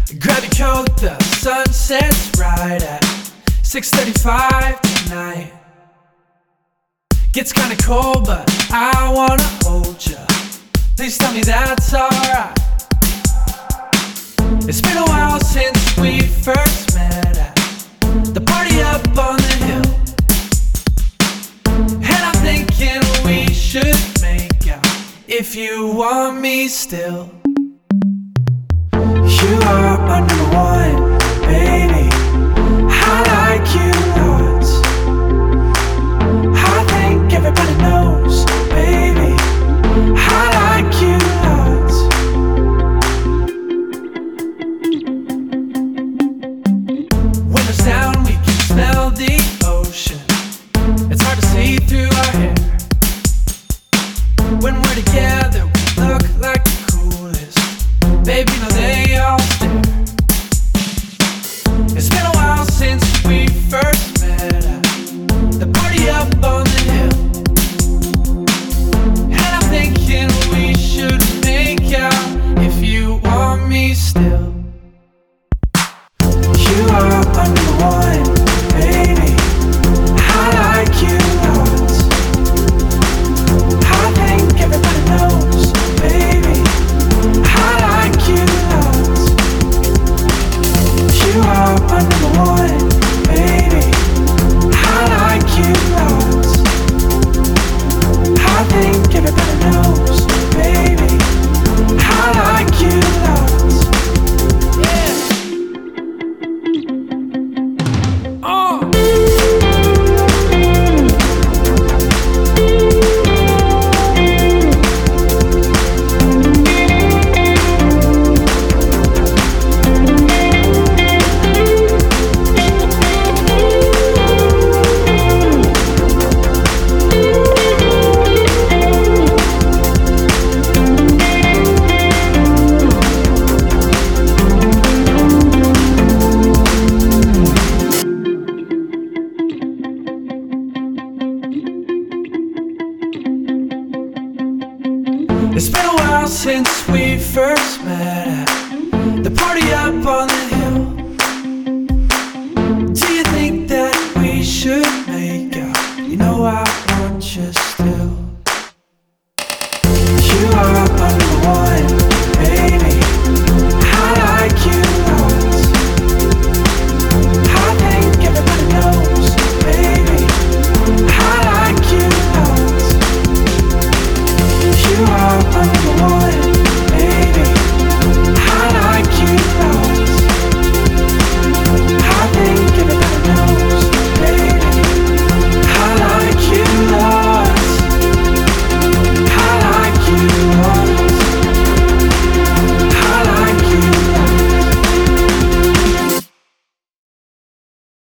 Grab your coat, the sun sets right at 6:35 tonight. Gets kinda cold, but I wanna hold ya. Please tell me that's alright. It's been a while since we first met at the party up on the hill, and I'm thinking we should make out if you want me still. You are my number one, baby. I like you lots. I think everybody knows, baby. I like you lots. Windows down, we can smell the ocean. It's hard to see through our hair. When we're together, we look like the coolest. Baby, no, they all stare. It's been a while since we first met at the party up on the hill, and I'm thinking we should make out if you want me still. You are my number one, baby. I like you lots. I think everybody knows, baby. I like you lots. You are my number one, baby. I like you lots. I think everybody knows, baby. I like you lots. Yeah. It's been a while since we first